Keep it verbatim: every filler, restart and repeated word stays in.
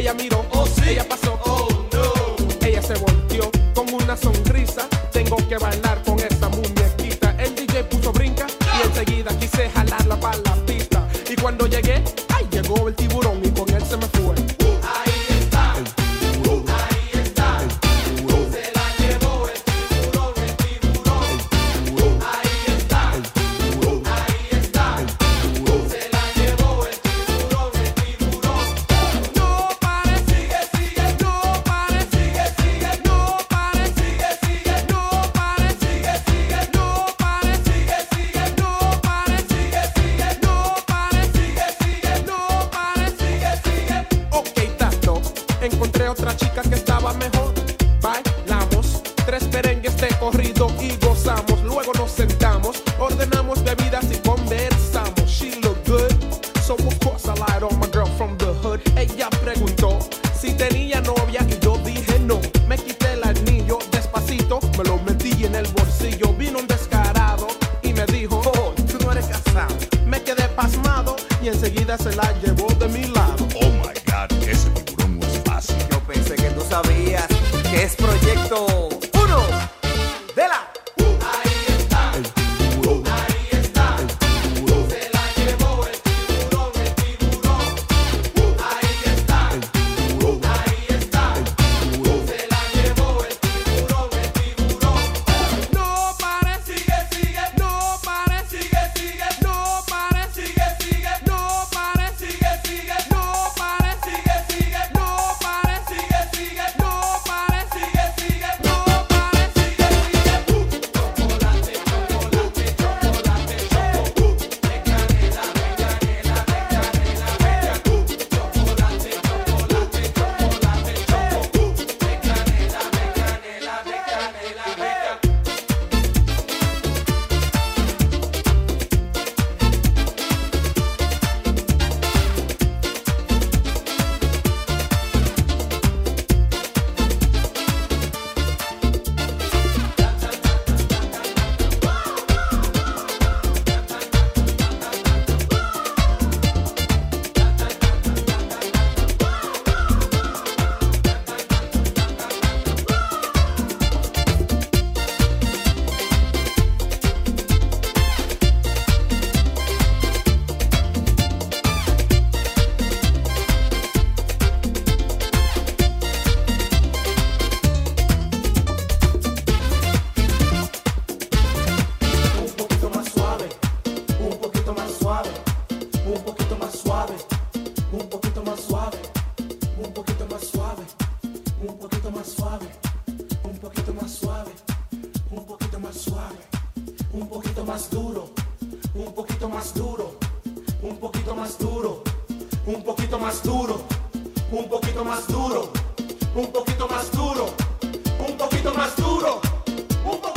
ella miró, oh sí, ella pasó, oh no. Ella se volteó con una sonrisa. Tengo que bailar con esa muñequita. El D J puso brinca y enseguida quise jalarla para la pista. Y cuando llegué, ay, llegó el tiburón y con él se me fue. Encontré otra chica que estaba mejor. Bailamos tres merengues de corrido y gozamos. Luego nos sentamos, ordenamos bebidas y conversamos. She looked good, so of course I lied on my girl from the hood. Ella preguntó si tenía novia y yo dije no. Me quité el anillo despacito, me lo metí en el bolsillo. Vino un descarado y me dijo, oh, tú no eres casado. Me quedé pasmado y enseguida se la llevó de mi lado. Oh my God, ese tiburón no es fácil. Yo pensé que tú sabías que es Proyecto uno de la... Un poquito más duro, un poquito más duro, un poquito más duro, un poquito más duro, un poquito más duro, un poquito más duro, un poquito más duro, un poquito